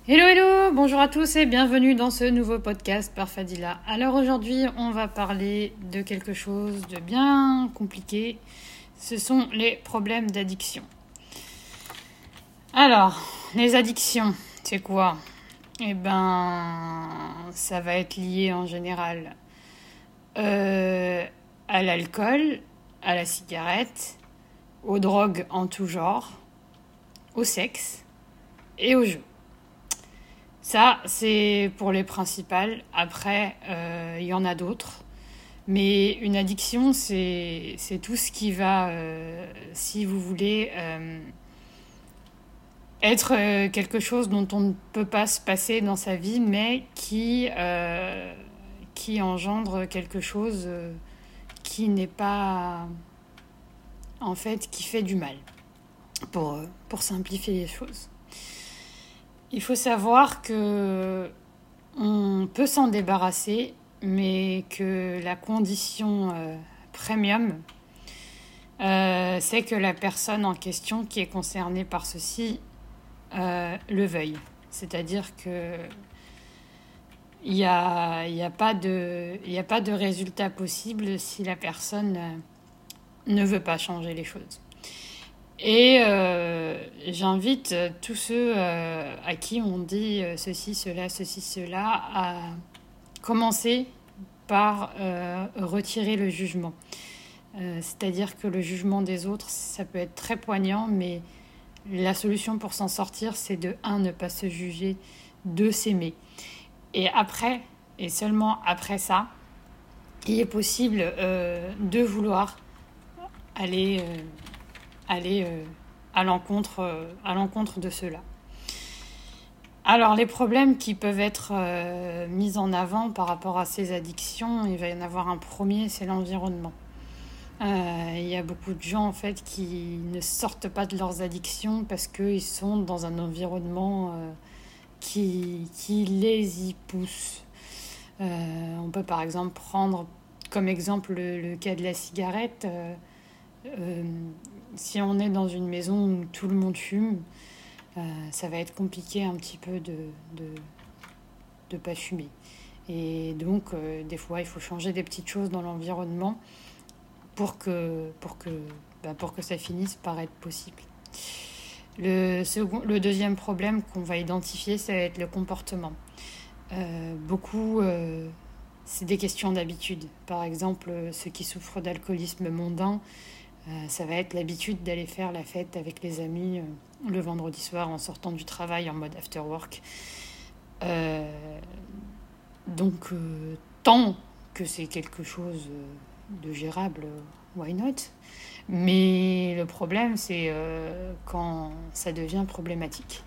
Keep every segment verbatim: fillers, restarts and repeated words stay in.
Hello hello, bonjour à tous et bienvenue dans ce nouveau podcast par Fadila. Alors aujourd'hui on va parler de quelque chose de bien compliqué, ce sont les problèmes d'addiction. Alors, les addictions, c'est quoi ? Eh ben, ça va être lié en général euh, à l'alcool, à la cigarette, aux drogues en tout genre, au sexe et aux jeux. Ça, c'est pour les principales. Après, euh, il y en a d'autres. Mais une addiction, c'est, c'est tout ce qui va, euh, si vous voulez, euh, être euh, quelque chose dont on ne peut pas se passer dans sa vie, mais qui, euh, qui engendre quelque chose euh, qui n'est pas, en fait, qui fait du mal, pour, pour simplifier les choses. Il faut savoir que on peut s'en débarrasser, mais que la condition euh, premium, euh, c'est que la personne en question qui est concernée par ceci euh, le veuille. C'est-à-dire que il n'y a, y a pas de, il y a pas de résultat possible si la personne euh, ne veut pas changer les choses. Et euh, j'invite tous ceux euh, à qui on dit euh, ceci, cela, ceci, cela, à commencer par euh, retirer le jugement. Euh, c'est-à-dire que le jugement des autres, ça peut être très poignant, mais la solution pour s'en sortir, c'est de un, ne pas se juger, deux, s'aimer. Et après, et seulement après ça, il est possible euh, de vouloir aller... Euh, aller euh, à l'encontre, euh, à l'encontre de cela. Alors, les problèmes qui peuvent être euh, mis en avant par rapport à ces addictions, il va y en avoir un premier, c'est l'environnement. Euh, il y a beaucoup de gens, en fait, qui ne sortent pas de leurs addictions parce qu'ils sont dans un environnement euh, qui, qui les y pousse. Euh, on peut, par exemple, prendre comme exemple le, le cas de la cigarette. Euh, euh, si on est dans une maison où tout le monde fume, euh, ça va être compliqué un petit peu de de, de pas fumer. Et donc, euh, des fois, il faut changer des petites choses dans l'environnement pour que, pour que, bah, pour que ça finisse par être possible. Le, second, le deuxième problème qu'on va identifier, ça va être le comportement. Euh, beaucoup, euh, c'est des questions d'habitude. Par exemple, ceux qui souffrent d'alcoolisme mondain, Euh, ça va être l'habitude d'aller faire la fête avec les amis euh, le vendredi soir en sortant du travail en mode after work. Euh, donc, euh, tant que c'est quelque chose de gérable, why not ? Mais le problème, c'est euh, quand ça devient problématique.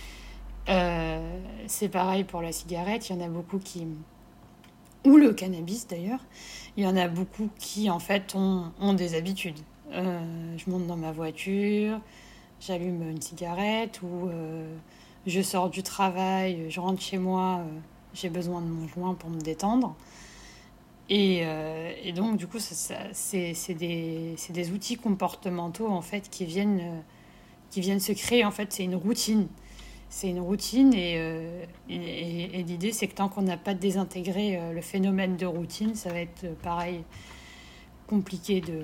Euh, c'est pareil pour la cigarette, il y en a beaucoup qui... ou le cannabis d'ailleurs, il y en a beaucoup qui en fait ont, ont des habitudes. Euh, je monte dans ma voiture, j'allume une cigarette ou euh, je sors du travail, je rentre chez moi, euh, j'ai besoin de mon joint pour me détendre. Et, euh, et donc, du coup, ça, ça, c'est, c'est, des, c'est des outils comportementaux en fait qui viennent, euh, qui viennent se créer. En fait, c'est une routine. C'est une routine et, euh, et, et l'idée, c'est que tant qu'on n'a pas désintégré euh, le phénomène de routine, ça va être euh, pareil, compliqué de...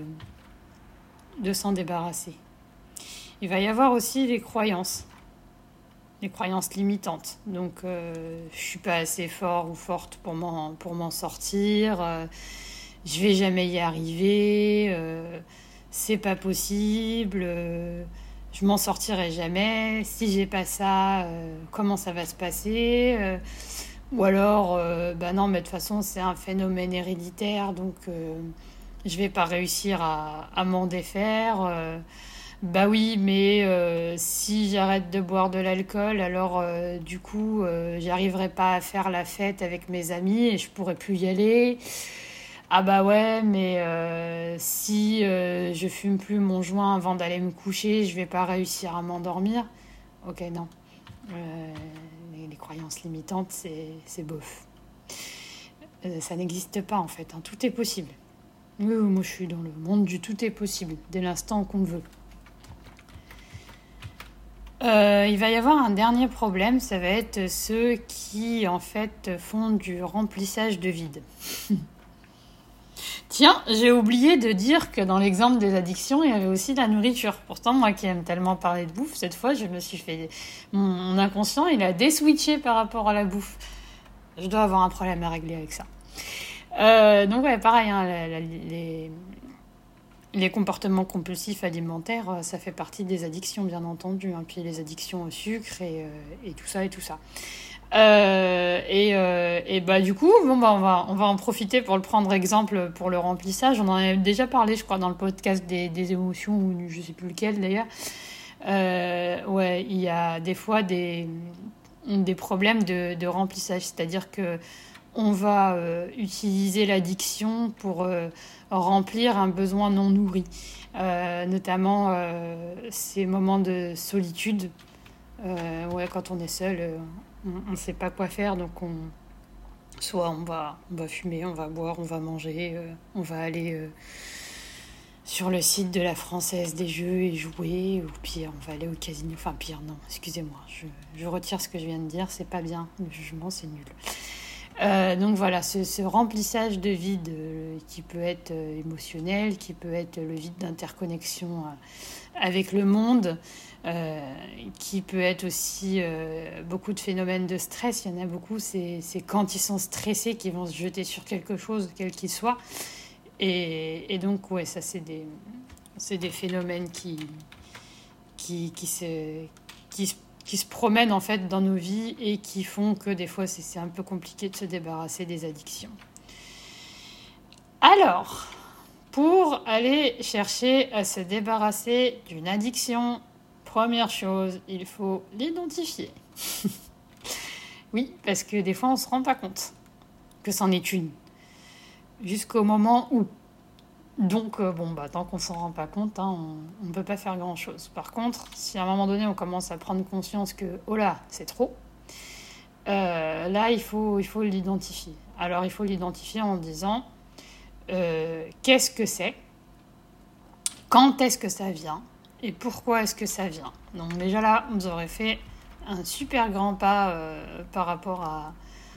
de s'en débarrasser. Il va y avoir aussi les croyances, les croyances limitantes. Donc, euh, je suis pas assez fort ou forte pour m'en, pour m'en sortir, euh, je vais jamais y arriver, euh, c'est pas possible, euh, je m'en sortirai jamais, si j'ai pas ça, euh, comment ça va se passer euh, ou alors, euh, bah non, mais de toute façon, c'est un phénomène héréditaire, donc... Euh, je vais pas réussir à, à m'en défaire. Euh, bah oui, mais euh, si j'arrête de boire de l'alcool, alors euh, du coup, euh, j'arriverai pas à faire la fête avec mes amis et je pourrai plus y aller. Ah bah ouais, mais euh, si euh, je fume plus mon joint avant d'aller me coucher, je vais pas réussir à m'endormir. Ok, non. Euh, les, les croyances limitantes, c'est, c'est bof. Euh, ça n'existe pas en fait, hein. Tout est possible. Oui, moi je suis dans le monde du tout est possible, dès l'instant qu'on le veut. Euh, il va y avoir un dernier problème, ça va être ceux qui en fait font du remplissage de vide. Tiens, j'ai oublié de dire que dans l'exemple des addictions, il y avait aussi la nourriture. Pourtant, moi qui aime tellement parler de bouffe, cette fois, je me suis fait... Mon, mon inconscient, il a déswitché par rapport à la bouffe. Je dois avoir un problème à régler avec ça. Euh, donc ouais, pareil, hein, la, la, les, les comportements compulsifs alimentaires, ça fait partie des addictions, bien entendu. Hein, puis les addictions au sucre et, euh, et tout ça et tout ça. Euh, et, euh, et bah du coup, bon bah on va on va en profiter pour le prendre exemple pour le remplissage. On en a déjà parlé, je crois, dans le podcast des, des émotions ou je sais plus lequel d'ailleurs. Euh, ouais, il y a des fois des des problèmes de, de remplissage, c'est-à-dire que on va euh, utiliser l'addiction pour euh, remplir un besoin non nourri, euh, notamment euh, ces moments de solitude. Euh, ouais, quand on est seul. Euh, on ne sait pas quoi faire, donc on, soit on va, on va fumer, on va boire, on va manger, euh, on va aller euh, sur le site de la Française des Jeux et jouer, ou pire, on va aller au casino. Enfin, pire, non, excusez-moi, je, je retire ce que je viens de dire, c'est pas bien, le jugement, c'est nul. Euh, donc voilà, ce, ce remplissage de vide euh, qui peut être euh, émotionnel, qui peut être le vide d'interconnexion euh, avec le monde, euh, qui peut être aussi euh, beaucoup de phénomènes de stress. Il y en a beaucoup, c'est, c'est quand ils sont stressés qu'ils vont se jeter sur quelque chose, quel qu'il soit. Et, et donc, ouais, ça, c'est des, c'est des phénomènes qui, qui, qui, se, qui, se, qui se promènent en fait dans nos vies et qui font que des fois, c'est, c'est un peu compliqué de se débarrasser des addictions. Alors, pour aller chercher à se débarrasser d'une addiction, première chose, il faut l'identifier. Oui, parce que des fois, on ne se rend pas compte que c'en est une. Jusqu'au moment où. Donc, euh, bon, bah, tant qu'on ne s'en rend pas compte, hein, on ne peut pas faire grand-chose. Par contre, si à un moment donné, on commence à prendre conscience que, oh là, c'est trop, euh, là, il faut, il faut l'identifier. Alors, il faut l'identifier en disant, euh, qu'est-ce que c'est ? Quand est-ce que ça vient ? Et pourquoi est-ce que ça vient ? Donc déjà là, vous aurez fait un super grand pas euh, par rapport à...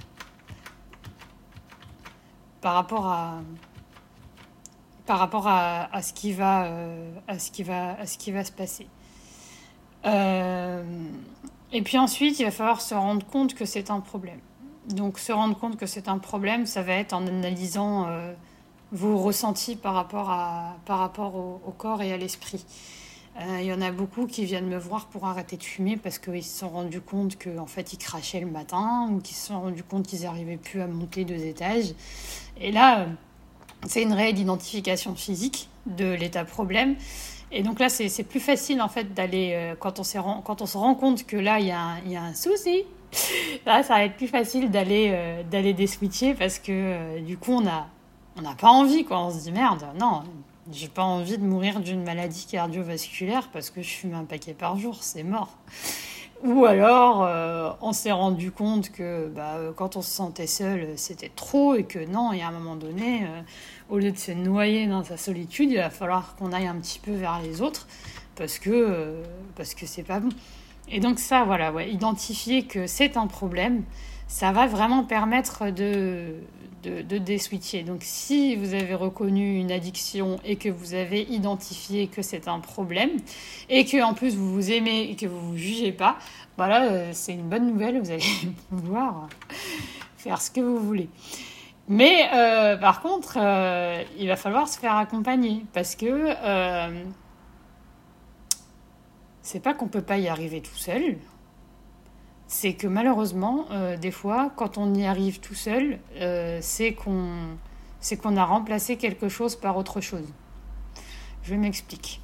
Par rapport à... Par rapport à, à, ce qui va, euh, à, ce qui va, à ce qui va se passer. Euh, et puis ensuite, il va falloir se rendre compte que c'est un problème. Donc se rendre compte que c'est un problème, ça va être en analysant euh, vos ressentis par rapport, à, par rapport au, au corps et à l'esprit. Il euh, y en a beaucoup qui viennent me voir pour arrêter de fumer parce qu'ils se sont rendus compte qu'en fait, ils crachaient le matin ou qu'ils se sont rendus compte qu'ils n'arrivaient plus à monter deux étages. Et là... c'est une réelle identification physique de l'état problème. Et donc là, c'est, c'est plus facile, en fait, d'aller... Euh, quand, on s'est, quand on se rend compte que là, il y, y a un souci, là, ça va être plus facile d'aller, euh, d'aller déswitcher parce que, euh, du coup, on n'a on a pas envie, quoi. On se dit, merde, non, j'ai pas envie de mourir d'une maladie cardiovasculaire parce que je fume un paquet par jour, c'est mort. Ou alors, euh, on s'est rendu compte que bah, quand on se sentait seul, c'était trop et que non, il y a un moment donné, euh, au lieu de se noyer dans sa solitude, il va falloir qu'on aille un petit peu vers les autres parce que, euh, parce que c'est pas bon. Et donc ça, voilà, ouais, identifier que c'est un problème, ça va vraiment permettre de, de, de déswitcher. Donc si vous avez reconnu une addiction et que vous avez identifié que c'est un problème et que en plus vous vous aimez et que vous vous jugez pas, voilà, c'est une bonne nouvelle, vous allez pouvoir faire ce que vous voulez. Mais euh, par contre, euh, il va falloir se faire accompagner parce que euh, c'est pas qu'on peut pas y arriver tout seul. C'est que malheureusement, euh, des fois, quand on y arrive tout seul, euh, c'est qu'on, c'est qu'on a remplacé quelque chose par autre chose. Je m'explique.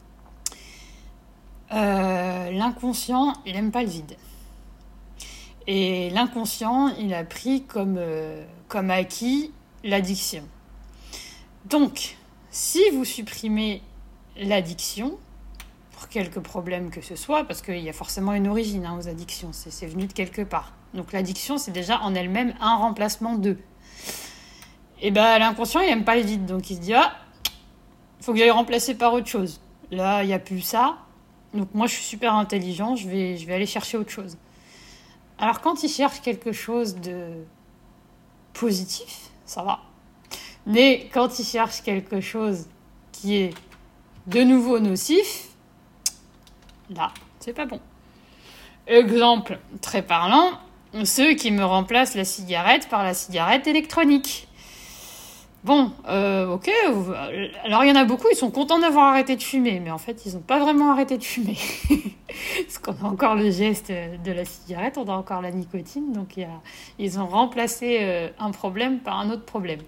Euh, l'inconscient, il n'aime pas le vide. Et l'inconscient, il a pris comme, euh, comme acquis l'addiction. Donc, si vous supprimez l'addiction, pour quelque problème que ce soit, parce qu'il y a forcément une origine hein, aux addictions, c'est, c'est venu de quelque part. Donc l'addiction, c'est déjà en elle-même un remplacement de. Et bien l'inconscient, il n'aime pas le vide, donc il se dit, ah, il faut que j'aille remplacer par autre chose. Là, il n'y a plus ça, Donc moi, je suis super intelligent, je vais, je vais aller chercher autre chose. Alors quand il cherche quelque chose de positif, ça va. Mais quand il cherche quelque chose qui est de nouveau nocif, là, c'est pas bon. Exemple très parlant, ceux qui me remplacent la cigarette par la cigarette électronique. Bon, euh, ok, alors il y en a beaucoup, ils sont contents d'avoir arrêté de fumer, mais en fait, ils n'ont pas vraiment arrêté de fumer. Parce qu'on a encore le geste de la cigarette, on a encore la nicotine, donc y a, ils ont remplacé euh, un problème par un autre problème.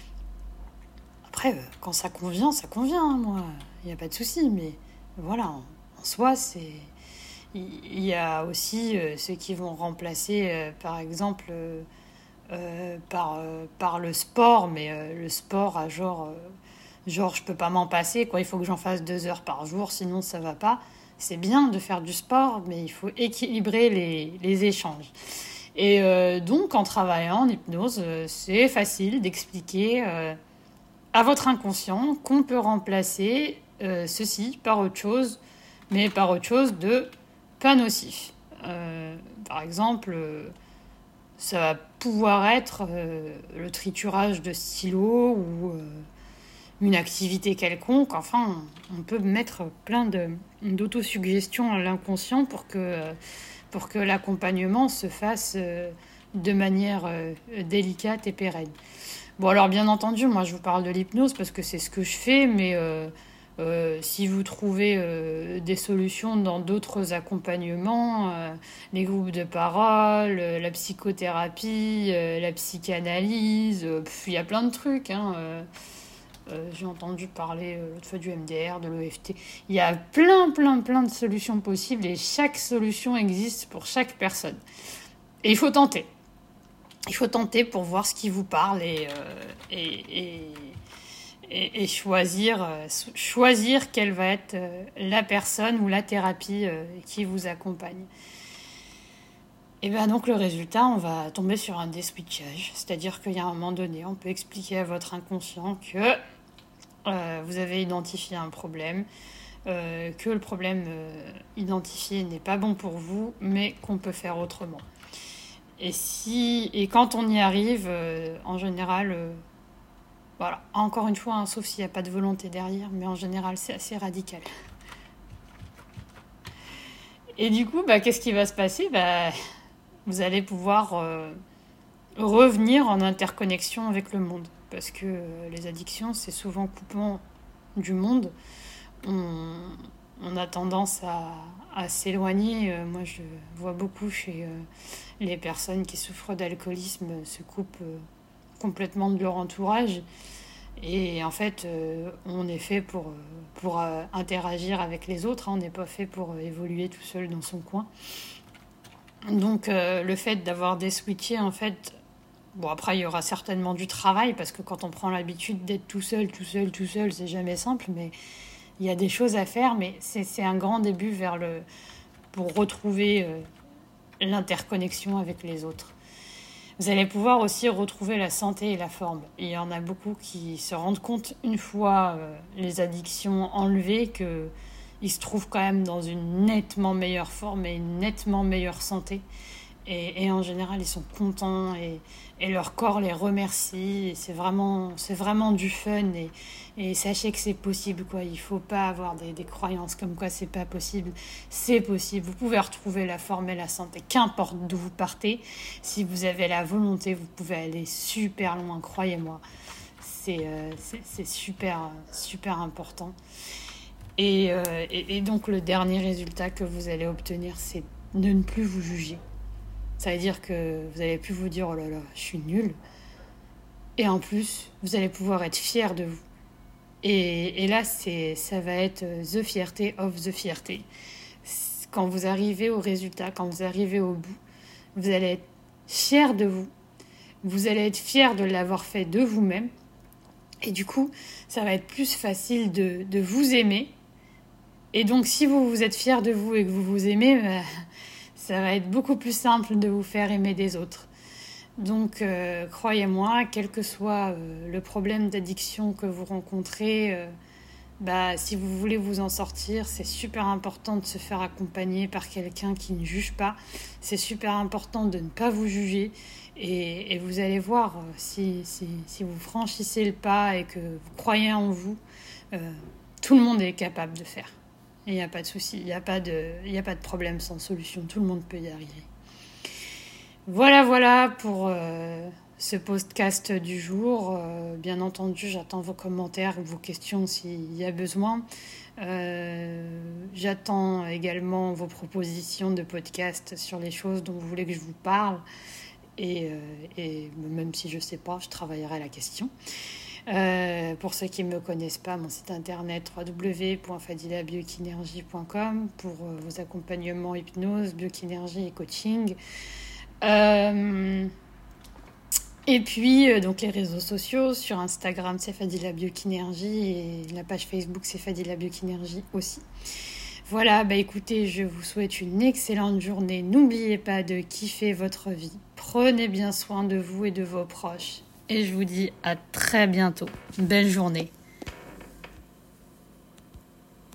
Après, euh, quand ça convient, ça convient, hein, moi, il n'y a pas de souci, mais voilà, en, en soi, c'est... Il y a aussi euh, ceux qui vont remplacer, euh, par exemple... Euh, Euh, par, euh, par le sport, mais euh, le sport à genre, euh, genre je peux pas m'en passer, quoi. Il faut que j'en fasse deux heures par jour, sinon ça va pas. C'est bien de faire du sport, mais il faut équilibrer les, les échanges. Et euh, donc en travaillant en hypnose, euh, c'est facile d'expliquer euh, à votre inconscient qu'on peut remplacer euh, ceci par autre chose, mais par autre chose de pas nocif. Euh, par exemple... Euh, Ça va pouvoir être euh, le triturage de stylos ou euh, une activité quelconque. Enfin, on peut mettre plein de, d'autosuggestions à l'inconscient pour que, pour que l'accompagnement se fasse euh, de manière euh, délicate et pérenne. Bon, alors bien entendu, moi je vous parle de l'hypnose parce que c'est ce que je fais, mais euh, euh, si vous trouvez euh, des solutions dans d'autres accompagnements, euh, les groupes de parole, euh, la psychothérapie, euh, la psychanalyse, euh, il y a plein de trucs. Hein, euh, euh, j'ai entendu parler euh, l'autre fois du M D R, de l'O F T. Il y a plein, plein, plein de solutions possibles et chaque solution existe pour chaque personne. Et il faut tenter. Il faut tenter pour voir ce qui vous parle et, euh, et, et, et, et choisir, euh, choisir quelle va être euh, la personne ou la thérapie euh, qui vous accompagne. Et bien donc le résultat, on va tomber sur un déswitchage. C'est-à-dire qu'il y a un moment donné, on peut expliquer à votre inconscient que euh, vous avez identifié un problème, euh, que le problème euh, identifié n'est pas bon pour vous, mais qu'on peut faire autrement. Et, si, et quand on y arrive, euh, en général, euh, voilà, encore une fois, hein, sauf s'il n'y a pas de volonté derrière, mais en général, c'est assez radical. Et du coup, bah, qu'est-ce qui va se passer ? Bah, vous allez pouvoir euh, revenir en interconnexion avec le monde. Parce que euh, les addictions, c'est souvent coupant du monde. On, on a tendance à, à s'éloigner. Euh, moi, je vois beaucoup chez euh, les personnes qui souffrent d'alcoolisme se coupent euh, complètement de leur entourage. Et en fait, euh, on est fait pour, pour euh, interagir avec les autres. Hein, on n'est pas fait pour euh, évoluer tout seul dans son coin. Donc, euh, le fait d'avoir des switchés, en fait... Bon, après, il y aura certainement du travail, parce que quand on prend l'habitude d'être tout seul, tout seul, tout seul, c'est jamais simple, mais il y a des choses à faire, mais c'est, c'est un grand début vers le, pour retrouver euh, l'interconnexion avec les autres. Vous allez pouvoir aussi retrouver la santé et la forme. Il y en a beaucoup qui se rendent compte, une fois euh, les addictions enlevées, qu'ils se trouvent quand même dans une nettement meilleure forme et une nettement meilleure santé. Et, et en général, ils sont contents et, et leur corps les remercie. Et c'est vraiment, c'est vraiment du fun. Et, et sachez que c'est possible, quoi. Il ne faut pas avoir des, des croyances comme quoi c'est pas possible. C'est possible. Vous pouvez retrouver la forme et la santé, qu'importe d'où vous partez. Si vous avez la volonté, vous pouvez aller super loin, croyez-moi. C'est, euh, c'est, c'est super, super important. Et, euh, et, et donc, le dernier résultat que vous allez obtenir, c'est de ne plus vous juger. Ça veut dire que vous n'allez plus vous dire « Oh là là, je suis nulle ». Et en plus, vous allez pouvoir être fier de vous. Et, et là, c'est, ça va être the fierté of the fierté. Quand vous arrivez au résultat, quand vous arrivez au bout, vous allez être fier de vous. Vous allez être fier de l'avoir fait de vous-même. Et du coup, ça va être plus facile de, de vous aimer. Et donc, si vous, vous êtes fier de vous et que vous vous aimez... Bah, ça va être beaucoup plus simple de vous faire aimer des autres. Donc, euh, croyez-moi, quel que soit euh, le problème d'addiction que vous rencontrez, euh, bah, si vous voulez vous en sortir, c'est super important de se faire accompagner par quelqu'un qui ne juge pas. C'est super important de ne pas vous juger. Et, et vous allez voir, si, si, si vous franchissez le pas et que vous croyez en vous, euh, tout le monde est capable de faire. Il n'y a pas de souci, il n'y a pas de, il n'y a pas de problème sans solution. Tout le monde peut y arriver. Voilà, voilà pour euh, ce podcast du jour. Euh, bien entendu, j'attends vos commentaires, vos questions s'il y a besoin. Euh, j'attends également vos propositions de podcast sur les choses dont vous voulez que je vous parle. Et, euh, et même si je ne sais pas, je travaillerai la question. Euh, pour ceux qui ne me connaissent pas, mon site internet w w w point fadila biokinergie point com pour euh, vos accompagnements hypnose, biokinergie et coaching. Euh, et puis, euh, donc les réseaux sociaux, sur Instagram, c'est Fadila Biokinergie et la page Facebook, c'est Fadila Biokinergie aussi. Voilà, bah écoutez, je vous souhaite une excellente journée. N'oubliez pas de kiffer votre vie. Prenez bien soin de vous et de vos proches. Et je vous dis à très bientôt. Belle journée.